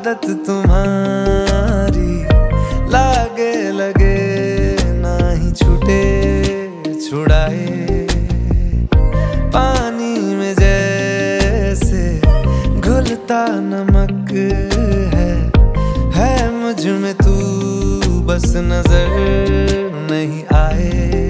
आदत तुम्हारी लागे लगे ना ही छूटे छुड़ाए, पानी में जैसे घुलता नमक है मुझ में तू बस नजर नहीं आए।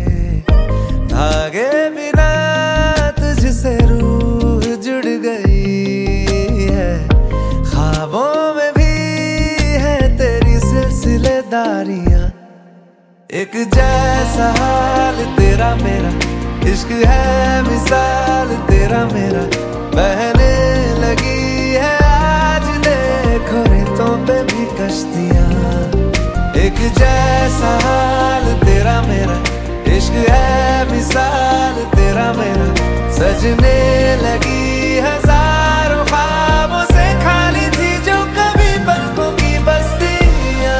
धागे बिना तुझसे रूह जुड़ गई है, ख्वाबों में भी है तेरी सिलसिलेदारियां। एक जैसा हाल तेरा मेरा, इश्क है मिसाल तेरा मेरा, बहने लगी है आज देखो रेतों पे भी कश्तियां। एक जैसा हाल तेरा मेरा, इश्क है मिसाल तेरा मेरा, सजने लगी हजारों ख्वाबों से खाली थी जो कभी पलकों की बस्तियां।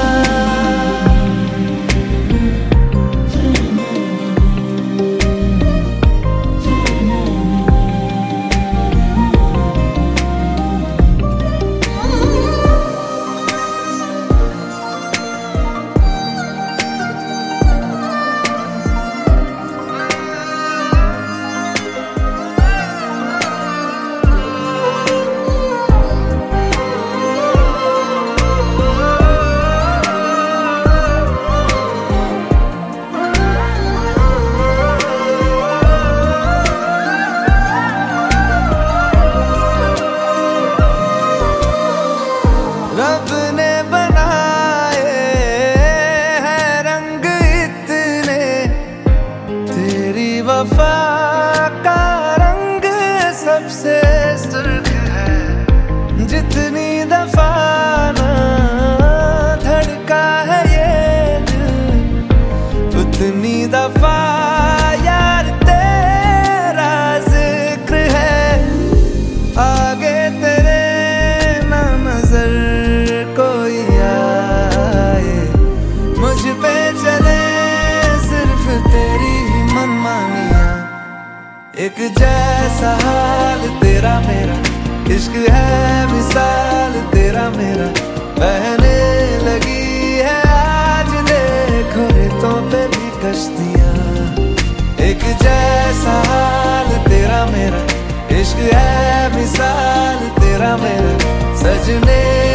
रब ने बनाए हैं रंग इतने, तेरी वफा का रंग सबसे सुर्ख है। जितनी दफा ना धड़का है ये दिल, उतनी दफा यार तेरा जिक्र है। आगे तेरे ना नजर कोई आए, मुझ पे चले सिर्फ तेरी मनमानियां। एक जैसा हाल तेरा मेरा, इश्क है मिसाल तेरा मेरा, बहने लगी है आज देखो रेतों पे भी कश्तियां। एक जैसा हाल तेरा मेरा, इश्क है मिसाल तेरा मेरा, सजने